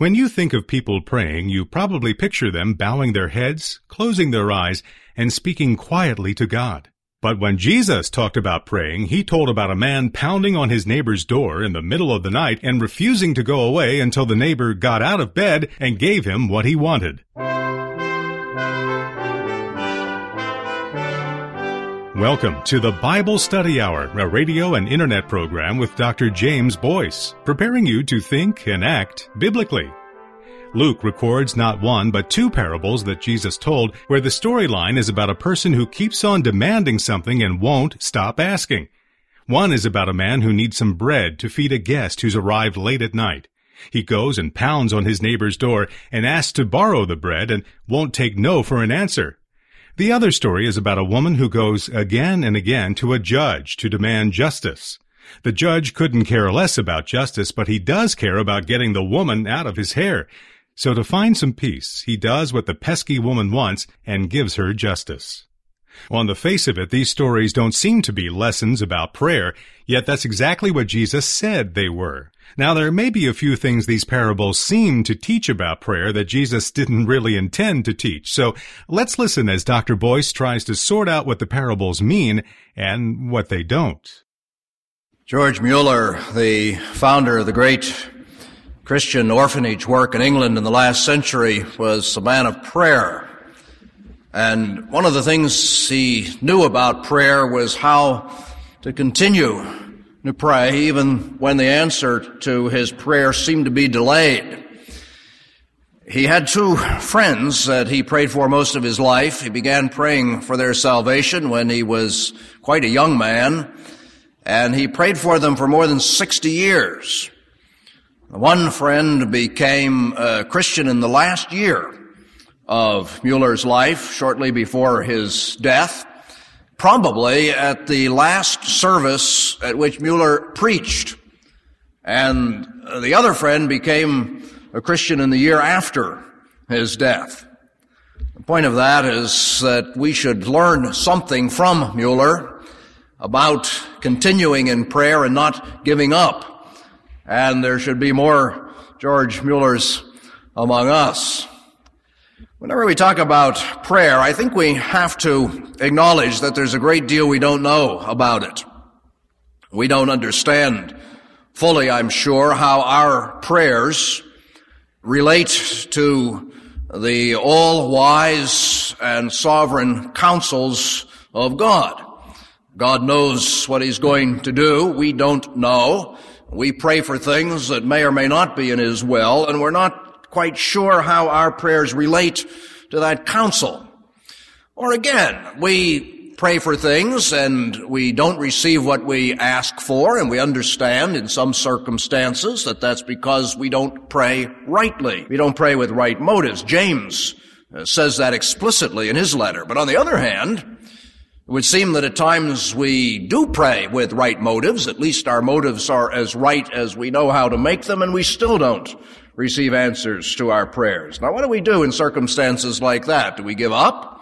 When you think of people praying, you probably picture them bowing their heads, closing their eyes, and speaking quietly to God. But when Jesus talked about praying, he told about a man pounding on his neighbor's door in the middle of the night and refusing to go away until the neighbor got out of bed and gave him what he wanted. Welcome to the Bible Study Hour, a radio and internet program with Dr. James Boyce, preparing you to think and act biblically. Luke records not one but two parables that Jesus told, where the storyline is about a person who keeps on demanding something and won't stop asking. One is about a man who needs some bread to feed a guest who's arrived late at night. He goes and pounds on his neighbor's door and asks to borrow the bread and won't take no for an answer. The other story is about a woman who goes again and again to a judge to demand justice. The judge couldn't care less about justice, but he does care about getting the woman out of his hair. So to find some peace, he does what the pesky woman wants and gives her justice. On the face of it, these stories don't seem to be lessons about prayer, yet that's exactly what Jesus said they were. Now, there may be a few things these parables seem to teach about prayer that Jesus didn't really intend to teach. So let's listen as Dr. Boyce tries to sort out what the parables mean and what they don't. George Mueller, the founder of the great Christian orphanage work in England in the last century, was a man of prayer. And one of the things he knew about prayer was how to continue to pray even when the answer to his prayer seemed to be delayed. He had two friends that he prayed for most of his life. He began praying for their salvation when he was quite a young man, and he prayed for them for more than 60 years. One friend became a Christian in the last year of Mueller's life, shortly before his death, probably at the last service at which Mueller preached. And the other friend became a Christian in the year after his death. The point of that is that we should learn something from Mueller about continuing in prayer and not giving up. And there should be more George Muellers among us. Whenever we talk about prayer, I think we have to acknowledge that there's a great deal we don't know about it. We don't understand fully, I'm sure, how our prayers relate to the all-wise and sovereign counsels of God. God knows what He's going to do. We don't know. We pray for things that may or may not be in His will, and we're not quite sure how our prayers relate to that counsel. Or again, we pray for things and we don't receive what we ask for, and we understand in some circumstances that that's because we don't pray rightly. We don't pray with right motives. James says that explicitly in his letter. But on the other hand, it would seem that at times we do pray with right motives. At least our motives are as right as we know how to make them, and we still don't receive answers to our prayers. Now, what do we do in circumstances like that? Do we give up?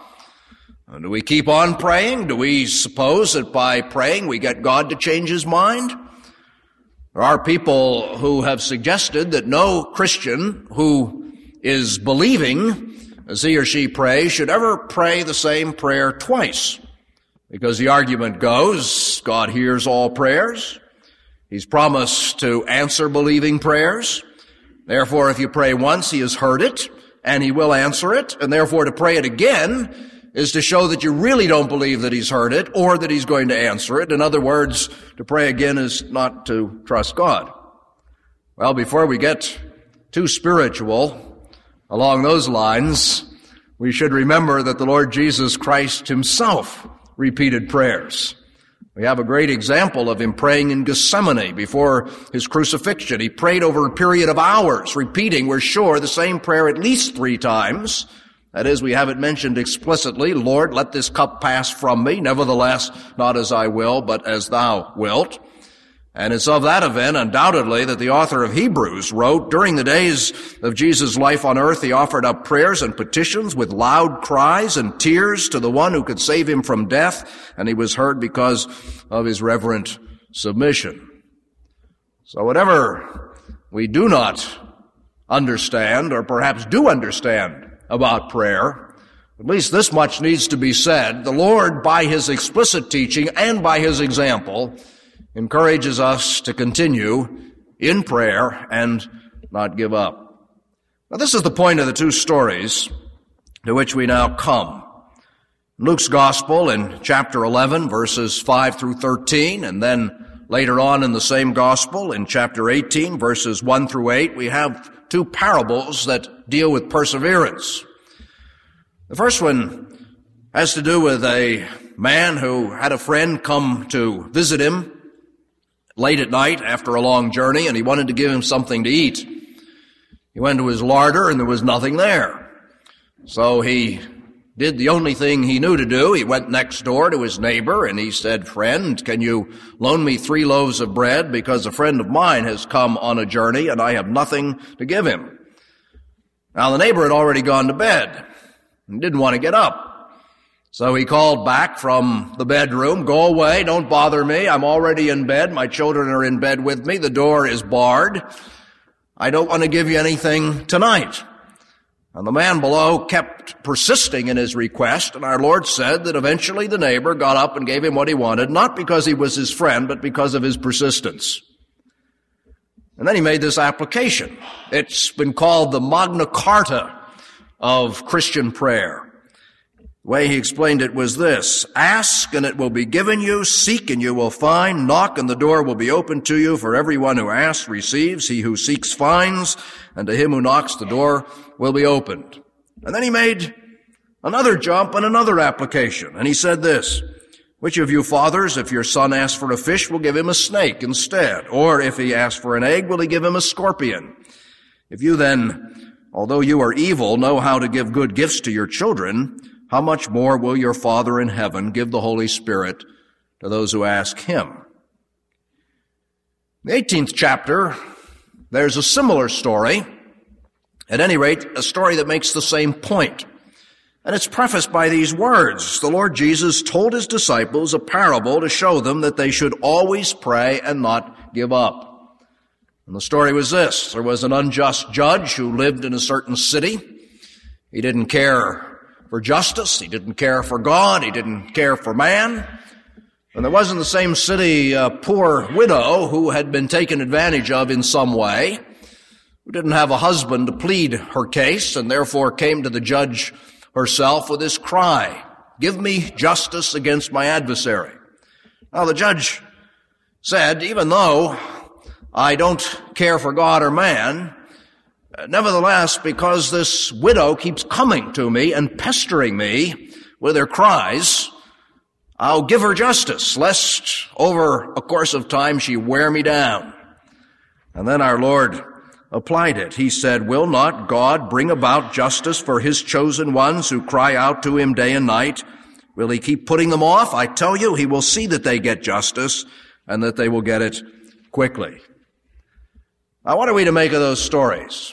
Do we keep on praying? Do we suppose that by praying we get God to change His mind? There are people who have suggested that no Christian who is believing as he or she prays should ever pray the same prayer twice. Because the argument goes, God hears all prayers. He's promised to answer believing prayers. Therefore, if you pray once, He has heard it, and He will answer it. And therefore, to pray it again is to show that you really don't believe that He's heard it or that He's going to answer it. In other words, to pray again is not to trust God. Well, before we get too spiritual along those lines, we should remember that the Lord Jesus Christ Himself repeated prayers. We have a great example of Him praying in Gethsemane before His crucifixion. He prayed over a period of hours, repeating, we're sure, the same prayer at least 3 times. That is, we have it mentioned explicitly, Lord, let this cup pass from me. Nevertheless, not as I will, but as Thou wilt. And it's of that event, undoubtedly, that the author of Hebrews wrote, during the days of Jesus' life on earth, He offered up prayers and petitions with loud cries and tears to the one who could save Him from death, and He was heard because of His reverent submission. So whatever we do not understand, or perhaps do understand about prayer. At least this much needs to be said. The Lord, by His explicit teaching and by His example, encourages us to continue in prayer and not give up. Now, this is the point of the two stories to which we now come. Luke's Gospel in chapter 11, verses 5 through 13, and then later on in the same Gospel in chapter 18, verses 1 through 8, we have two parables that deal with perseverance. The first one has to do with a man who had a friend come to visit him late at night after a long journey, and he wanted to give him something to eat. He went to his larder, and there was nothing there. So he did the only thing he knew to do. He went next door to his neighbor, and he said, "Friend, can you loan me 3 loaves of bread, because a friend of mine has come on a journey, and I have nothing to give him." Now, the neighbor had already gone to bed and didn't want to get up. So he called back from the bedroom, "Go away, don't bother me. I'm already in bed. My children are in bed with me. The door is barred. I don't want to give you anything tonight." And the man below kept persisting in his request, and our Lord said that eventually the neighbor got up and gave him what he wanted, not because he was his friend, but because of his persistence. And then he made this application. It's been called the Magna Carta of Christian prayer. The way he explained it was this: "Ask, and it will be given you. Seek, and you will find. Knock, and the door will be opened to you. For everyone who asks receives. He who seeks finds. And to him who knocks, the door will be opened." And then he made another jump and another application. And he said this: "Which of you fathers, if your son asks for a fish, will give him a snake instead? Or if he asks for an egg, will he give him a scorpion? If you then, although you are evil, know how to give good gifts to your children, how much more will your Father in heaven give the Holy Spirit to those who ask Him?" In the 18th chapter, there's a similar story. At any rate, a story that makes the same point. And it's prefaced by these words: "The Lord Jesus told His disciples a parable to show them that they should always pray and not give up." And the story was this: there was an unjust judge who lived in a certain city. He didn't care for justice. He didn't care for God. He didn't care for man. And there was in the same city a poor widow who had been taken advantage of in some way, who didn't have a husband to plead her case, and therefore came to the judge herself with this cry: "Give me justice against my adversary." Now, the judge said, "Even though I don't care for God or man, nevertheless, because this widow keeps coming to me and pestering me with her cries, I'll give her justice, lest over a course of time she wear me down." And then our Lord applied it. He said, "Will not God bring about justice for His chosen ones who cry out to Him day and night? Will He keep putting them off? I tell you, He will see that they get justice, and that they will get it quickly." Now, what are we to make of those stories?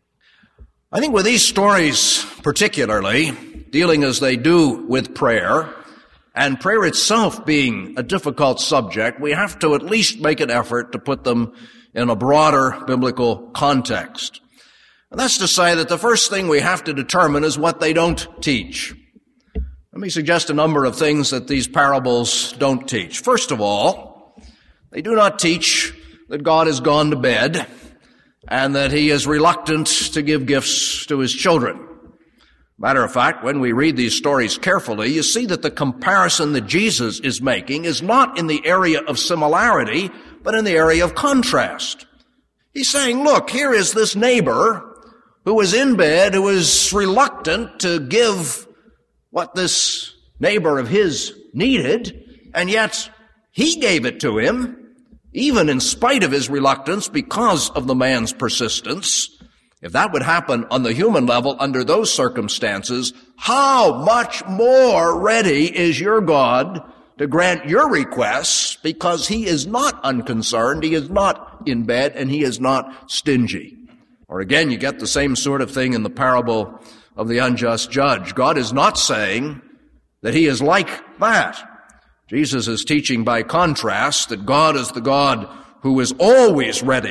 I think with these stories particularly, dealing as they do with prayer, and prayer itself being a difficult subject, we have to at least make an effort to put them in a broader biblical context. And that's to say that the first thing we have to determine is what they don't teach. Let me suggest a number of things that these parables don't teach. First of all, they do not teach that God has gone to bed and that He is reluctant to give gifts to His children. Matter of fact, when we read these stories carefully, you see that the comparison that Jesus is making is not in the area of similarity, but in the area of contrast. He's saying, look, here is this neighbor who is in bed, who is reluctant to give what this neighbor of his needed, and yet he gave it to him, even in spite of his reluctance, because of the man's persistence. If that would happen on the human level under those circumstances, how much more ready is your God to grant your requests, because He is not unconcerned, He is not in bed, and He is not stingy. Or again, you get the same sort of thing in the parable of the unjust judge. God is not saying that He is like that. Jesus is teaching by contrast that God is the God who is always ready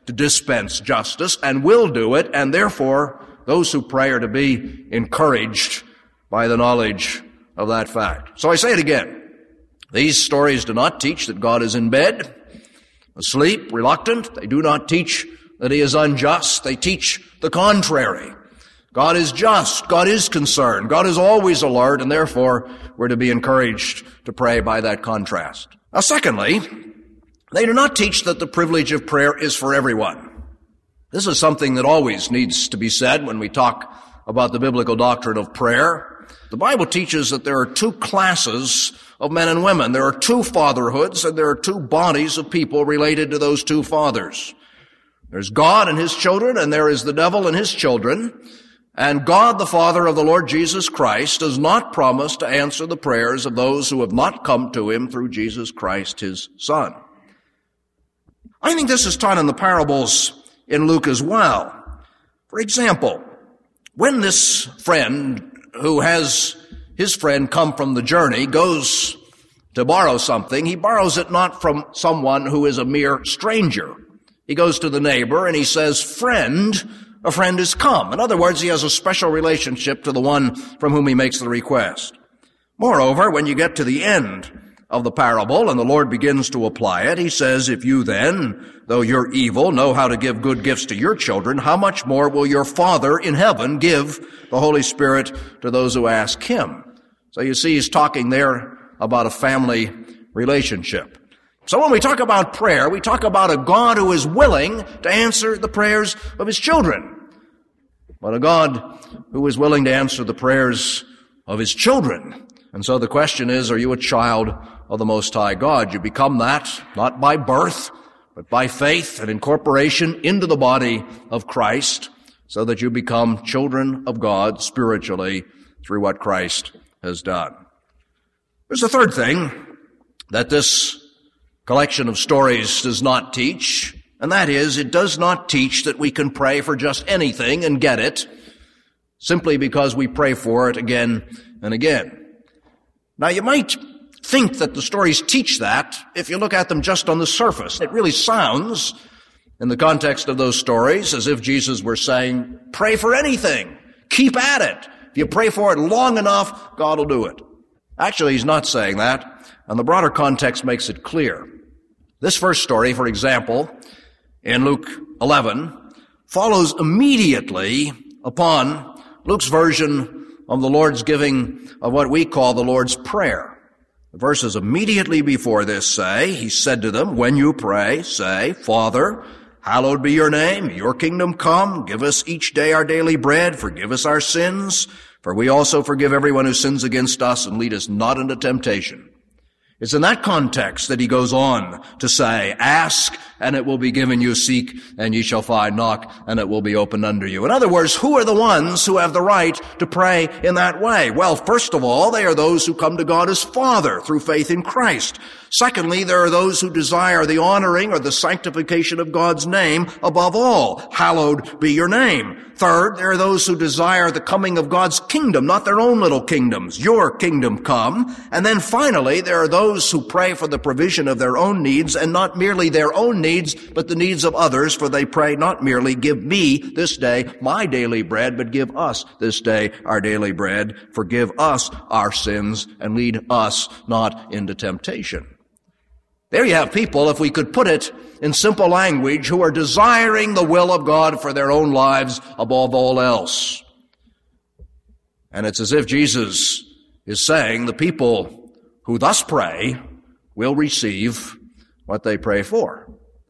to dispense justice and will do it, and therefore those who pray are to be encouraged by the knowledge of that fact. So I say it again. These stories do not teach that God is in bed, asleep, reluctant. They do not teach that he is unjust. They teach the contrary. God is just. God is concerned. God is always alert, and therefore we're to be encouraged to pray by that contrast. Now, secondly, they do not teach that the privilege of prayer is for everyone. This is something that always needs to be said when we talk about the biblical doctrine of prayer. The Bible teaches that there are two classes of men and women. There are two fatherhoods, and there are two bodies of people related to those two fathers. There's God and his children, and there is the devil and his children. And God, the Father of the Lord Jesus Christ, does not promise to answer the prayers of those who have not come to him through Jesus Christ, his Son. I think this is taught in the parables in Luke as well. For example, when this friend who has his friend come from the journey goes to borrow something, he borrows it not from someone who is a mere stranger. He goes to the neighbor and he says, "Friend, a friend has come." In other words, he has a special relationship to the one from whom he makes the request. Moreover, when you get to the end of the parable and the Lord begins to apply it, he says, "If you then, though you're evil, know how to give good gifts to your children, how much more will your Father in heaven give the Holy Spirit to those who ask him?" So you see, he's talking there about a family relationship. So when we talk about prayer, we talk about a God who is willing to answer the prayers of his children, but a God who is willing to answer the prayers of his children. And so the question is, are you a child of the Most High God? You become that, not by birth, but by faith and incorporation into the body of Christ, so that you become children of God spiritually through what Christ has done. There's a third thing that this collection of stories does not teach, and that is, it does not teach that we can pray for just anything and get it, simply because we pray for it again and again. Now, you might think that the stories teach that if you look at them just on the surface. It really sounds, in the context of those stories, as if Jesus were saying, pray for anything. Keep at it. If you pray for it long enough, God will do it. Actually, he's not saying that, and the broader context makes it clear. This first story, for example, in Luke 11, follows immediately upon Luke's version of the Lord's giving of what we call the Lord's Prayer. The verses immediately before this say, he said to them, "When you pray, say, Father, hallowed be your name, your kingdom come, give us each day our daily bread, forgive us our sins, for we also forgive everyone who sins against us, and lead us not into temptation." It's in that context that he goes on to say, "Ask, and it will be given you. Seek, and ye shall find. Knock, and it will be opened unto you." In other words, who are the ones who have the right to pray in that way? Well, first of all, they are those who come to God as Father through faith in Christ. Secondly, there are those who desire the honoring or the sanctification of God's name above all. Hallowed be your name. Third, there are those who desire the coming of God's kingdom, not their own little kingdoms. Your kingdom come. And then finally, there are those who pray for the provision of their own needs, and not merely their own needs, but the needs of others, for they pray not merely, "Give me this day my daily bread," but "Give us this day our daily bread. Forgive us our sins, and lead us not into temptation." There you have people, if we could put it in simple language, who are desiring the will of God for their own lives above all else. And it's as if Jesus is saying the people who thus pray will receive what they pray for.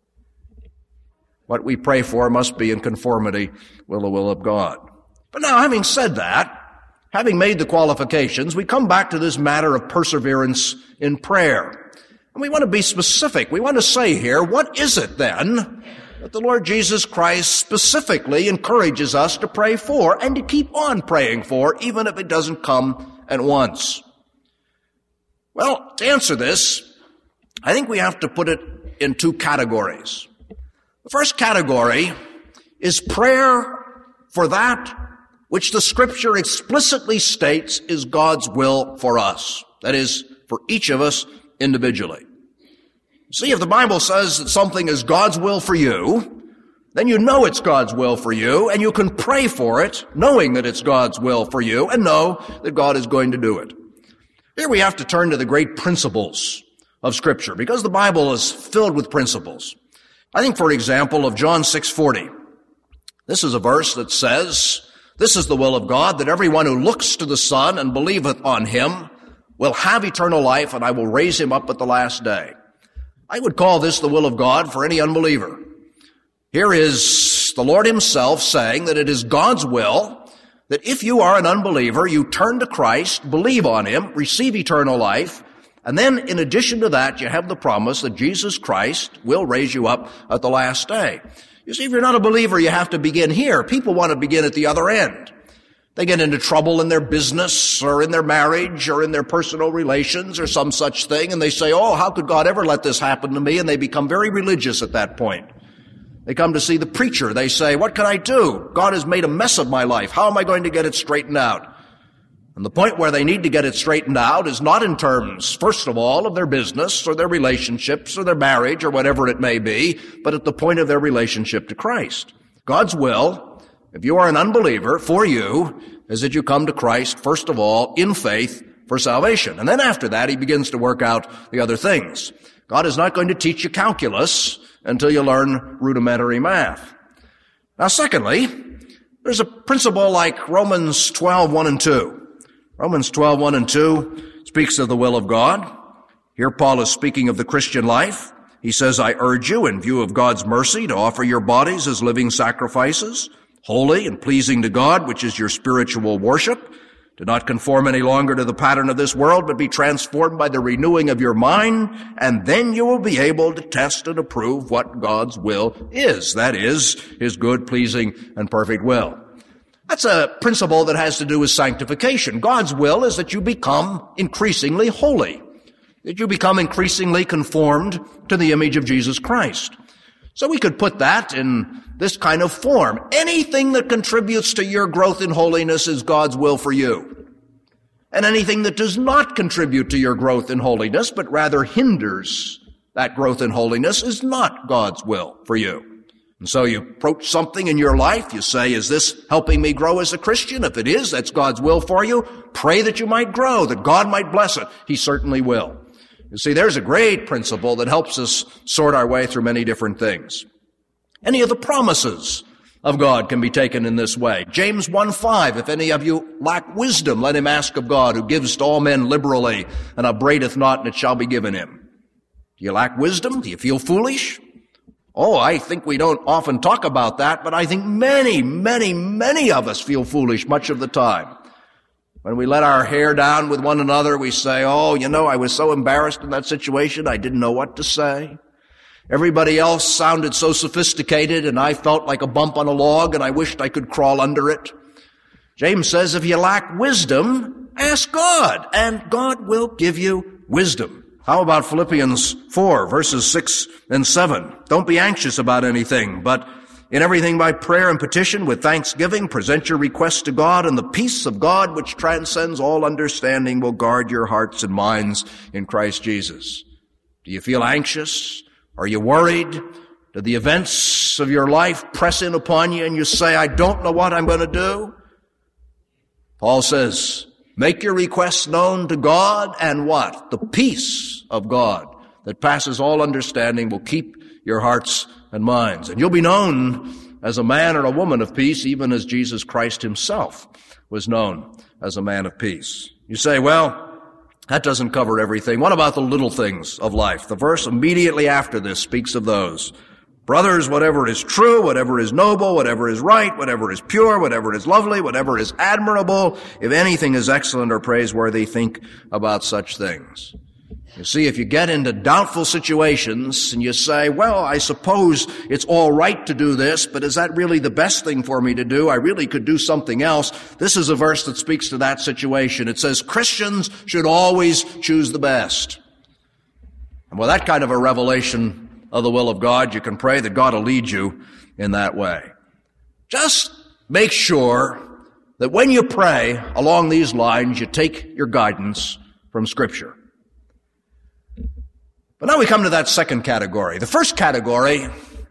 What we pray for must be in conformity with the will of God. But now, having said that, having made the qualifications, we come back to this matter of perseverance in prayer. And we want to be specific. We want to say here, what is it then that the Lord Jesus Christ specifically encourages us to pray for and to keep on praying for, even if it doesn't come at once? Well, to answer this, I think we have to put it in two categories. The first category is prayer for that which the Scripture explicitly states is God's will for us. That is, for each of us individually. See, if the Bible says that something is God's will for you, then you know it's God's will for you, and you can pray for it, knowing that it's God's will for you, and know that God is going to do it. Here we have to turn to the great principles of Scripture, because the Bible is filled with principles. I think, for example, of John 6:40. This is a verse that says, "This is the will of God, that everyone who looks to the Son and believeth on him will have eternal life, and I will raise him up at the last day." I would call this the will of God for any unbeliever. Here is the Lord himself saying that it is God's will that if you are an unbeliever, you turn to Christ, believe on him, receive eternal life, and then in addition to that, you have the promise that Jesus Christ will raise you up at the last day. You see, if you're not a believer, you have to begin here. People want to begin at the other end. They get into trouble in their business or in their marriage or in their personal relations or some such thing, and they say, "Oh, how could God ever let this happen to me?" And they become very religious at that point. They come to see the preacher. They say, "What can I do? God has made a mess of my life. How am I going to get it straightened out?" And the point where they need to get it straightened out is not in terms, first of all, of their business or their relationships or their marriage or whatever it may be, but at the point of their relationship to Christ. God's will, if you are an unbeliever, for you, is that you come to Christ, first of all, in faith for salvation. And then after that, he begins to work out the other things. God is not going to teach you calculus until you learn rudimentary math. Now, secondly, there's a principle like Romans 12:1 and 2. Romans 12:1 and 2 speaks of the will of God. Here Paul is speaking of the Christian life. He says, "I urge you, in view of God's mercy, to offer your bodies as living sacrifices, holy and pleasing to God, which is your spiritual worship. Do not conform any longer to the pattern of this world, but be transformed by the renewing of your mind, and then you will be able to test and approve what God's will is. That is, his good, pleasing, and perfect will." That's a principle that has to do with sanctification. God's will is that you become increasingly holy, that you become increasingly conformed to the image of Jesus Christ. So we could put that in this kind of form. Anything that contributes to your growth in holiness is God's will for you. And anything that does not contribute to your growth in holiness, but rather hinders that growth in holiness, is not God's will for you. And so you approach something in your life, you say, "Is this helping me grow as a Christian?" If it is, that's God's will for you. Pray that you might grow, that God might bless it. He certainly will. You see, there's a great principle that helps us sort our way through many different things. Any of the promises of God can be taken in this way. James 1:5, "If any of you lack wisdom, let him ask of God, who gives to all men liberally, and upbraideth not, and it shall be given him." Do you lack wisdom? Do you feel foolish? Oh, I think we don't often talk about that, but I think many of us feel foolish much of the time. When we let our hair down with one another, we say, "Oh, I was so embarrassed in that situation, I didn't know what to say. Everybody else sounded so sophisticated, and I felt like a bump on a log, and I wished I could crawl under it." James says, if you lack wisdom, ask God, and God will give you wisdom. How about Philippians 4, verses 6 and 7? "Don't be anxious about anything, but in everything by prayer and petition with thanksgiving, present your requests to God, and the peace of God, which transcends all understanding, will guard your hearts and minds in Christ Jesus." Do you feel anxious? Are you worried? Do the events of your life press in upon you and you say, "I don't know what I'm going to do"? Paul says, make your requests known to God, and what? The peace of God that passes all understanding will keep your hearts and minds. And you'll be known as a man or a woman of peace, even as Jesus Christ himself was known as a man of peace. You say, "Well, that doesn't cover everything. What about the little things of life?" The verse immediately after this speaks of those. "Brothers, whatever is true, whatever is noble, whatever is right, whatever is pure, whatever is lovely, whatever is admirable, if anything is excellent or praiseworthy, think about such things." You see, if you get into doubtful situations and you say, "Well, I suppose it's all right to do this, but is that really the best thing for me to do? I really could do something else." This is a verse that speaks to that situation. It says Christians should always choose the best. And with that kind of a revelation of the will of God, you can pray that God will lead you in that way. Just make sure that when you pray along these lines, you take your guidance from Scripture. But now we come to that second category. The first category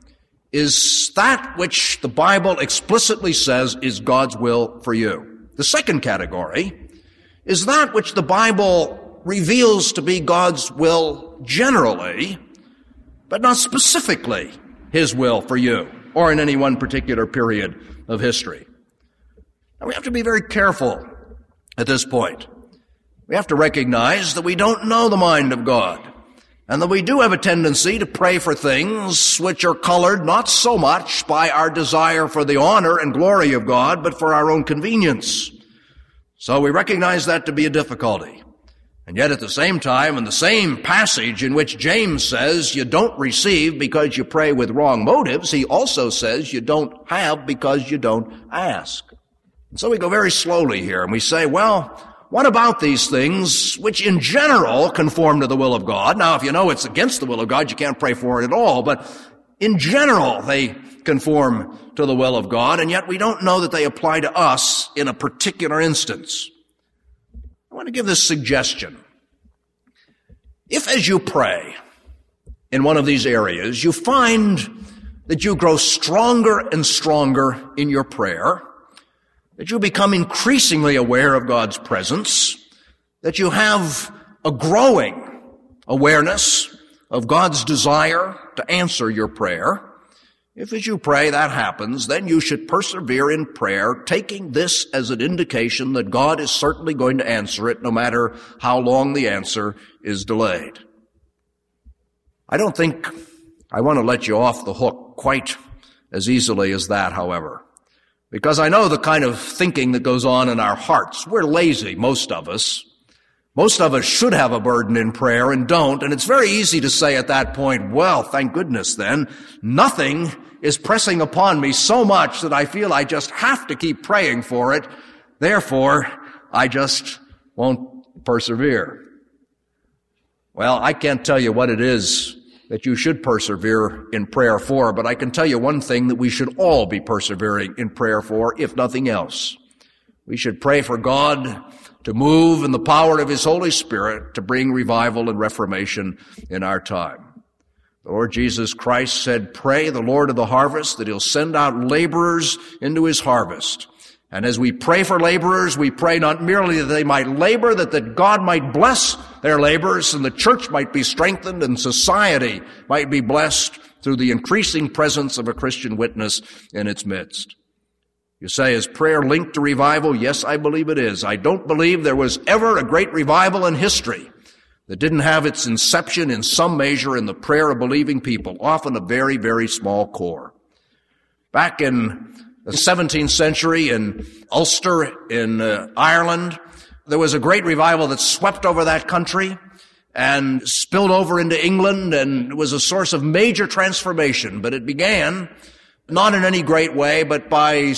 is that which the Bible explicitly says is God's will for you. The second category is that which the Bible reveals to be God's will generally, but not specifically His will for you or in any one particular period of history. Now, we have to be very careful at this point. We have to recognize that we don't know the mind of God, and that we do have a tendency to pray for things which are colored not so much by our desire for the honor and glory of God, but for our own convenience. So we recognize that to be a difficulty. And yet at the same time, in the same passage in which James says you don't receive because you pray with wrong motives, he also says you don't have because you don't ask. And so we go very slowly here and we say, well, what about these things which in general conform to the will of God? Now, if you know it's against the will of God, you can't pray for it at all, but in general they conform to the will of God, and yet we don't know that they apply to us in a particular instance. I want to give this suggestion. If as you pray in one of these areas, you find that you grow stronger and stronger in your prayer, that you become increasingly aware of God's presence, that you have a growing awareness of God's desire to answer your prayer, if as you pray that happens, then you should persevere in prayer, taking this as an indication that God is certainly going to answer it, no matter how long the answer is delayed. I don't think I want to let you off the hook quite as easily as that, however, because I know the kind of thinking that goes on in our hearts. We're lazy, most of us. Most of us should have a burden in prayer and don't, and it's very easy to say at that point, well, thank goodness then, nothing is pressing upon me so much that I feel I just have to keep praying for it, therefore I just won't persevere. Well, I can't tell you what it is that you should persevere in prayer for, but I can tell you one thing that we should all be persevering in prayer for, if nothing else. We should pray for God to move in the power of His Holy Spirit to bring revival and reformation in our time. The Lord Jesus Christ said, pray the Lord of the harvest that He'll send out laborers into His harvest. And as we pray for laborers, we pray not merely that they might labor, that God might bless their labors and the church might be strengthened and society might be blessed through the increasing presence of a Christian witness in its midst. You say, is prayer linked to revival? Yes, I believe it is. I don't believe there was ever a great revival in history that didn't have its inception in some measure in the prayer of believing people, often a very, very small core. Back in the 17th century in Ulster in Ireland, there was a great revival that swept over that country and spilled over into England, and it was a source of major transformation. But it began not in any great way, but by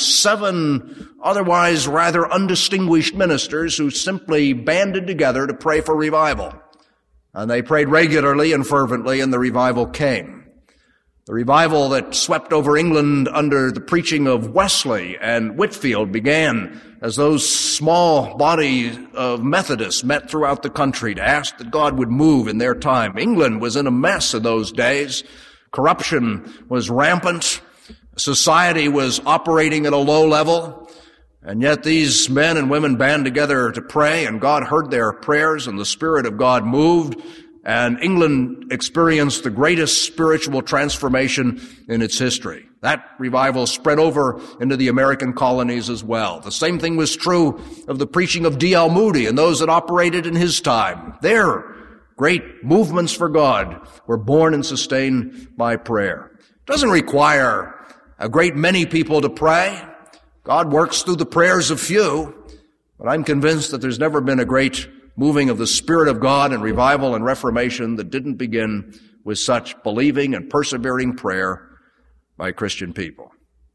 7 otherwise rather undistinguished ministers who simply banded together to pray for revival. And they prayed regularly and fervently, and the revival came. The revival that swept over England under the preaching of Wesley and Whitefield began as those small bodies of Methodists met throughout the country to ask that God would move in their time. England was in a mess in those days. Corruption was rampant. Society was operating at a low level. And yet these men and women band together to pray, and God heard their prayers, and the Spirit of God moved, and England experienced the greatest spiritual transformation in its history. That revival spread over into the American colonies as well. The same thing was true of the preaching of D.L. Moody and those that operated in his time. Their great movements for God were born and sustained by prayer. It doesn't require a great many people to pray. God works through the prayers of few, but I'm convinced that there's never been a great moving of the Spirit of God and revival and reformation that didn't begin with such believing and persevering prayer by Christian people.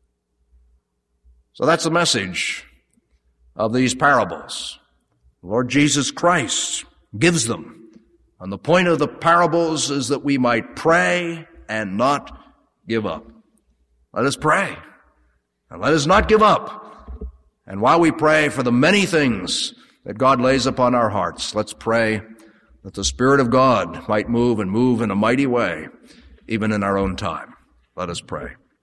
So that's the message of these parables. The Lord Jesus Christ gives them. And the point of the parables is that we might pray and not give up. Let us pray, and let us not give up. And while we pray for the many things that God lays upon our hearts, let's pray that the Spirit of God might move and move in a mighty way, even in our own time. Let us pray.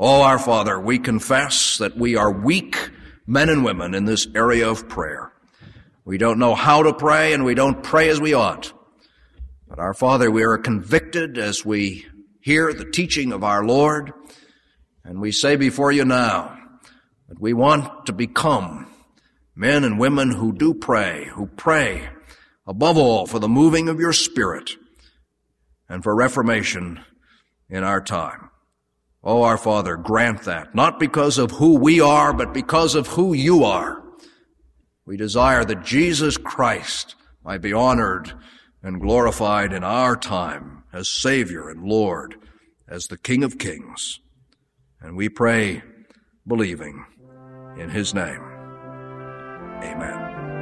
Oh, our Father, we confess that we are weak men and women in this area of prayer. We don't know how to pray, and we don't pray as we ought. But our Father, we are convicted as we hear the teaching of our Lord, and we say before you now that we want to become men and women who do pray, who pray above all for the moving of your Spirit and for reformation in our time. Oh, our Father, grant that, not because of who we are, but because of who you are. We desire that Jesus Christ might be honored and glorified in our time as Savior and Lord, as the King of Kings. And we pray, believing in His name. Amen.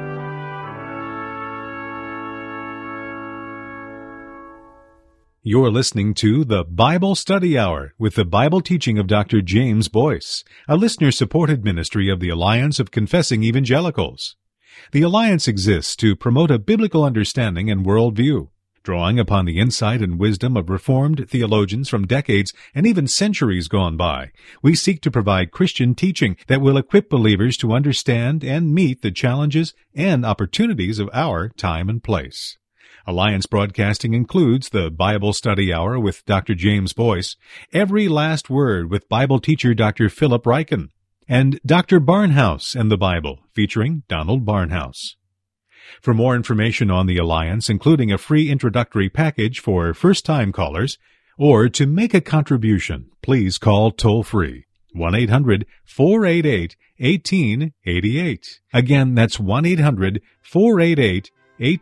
You're listening to the Bible Study Hour with the Bible teaching of Dr. James Boyce, a listener-supported ministry of the Alliance of Confessing Evangelicals. The Alliance exists to promote a biblical understanding and worldview, drawing upon the insight and wisdom of Reformed theologians from decades and even centuries gone by. We seek to provide Christian teaching that will equip believers to understand and meet the challenges and opportunities of our time and place. Alliance Broadcasting includes the Bible Study Hour with Dr. James Boyce, Every Last Word with Bible teacher Dr. Philip Ryken, and Dr. Barnhouse and the Bible, featuring Donald Barnhouse. For more information on the Alliance, including a free introductory package for first-time callers, or to make a contribution, please call toll-free 1-800-488-1888. Again, that's 1-800-488-1888.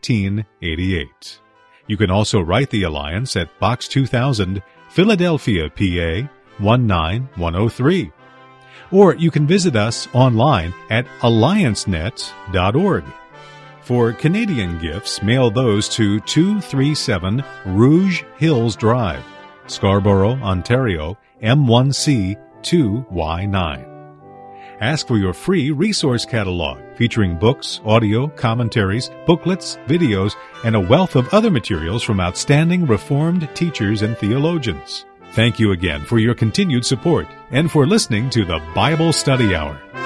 You can also write the Alliance at Box 2000, Philadelphia, PA 19103. Or you can visit us online at alliancenet.org. For Canadian gifts, mail those to 237 Rouge Hills Drive, Scarborough, Ontario, M1C 2Y9. Ask for your free resource catalog featuring books, audio, commentaries, booklets, videos, and a wealth of other materials from outstanding Reformed teachers and theologians. Thank you again for your continued support and for listening to the Bible Study Hour.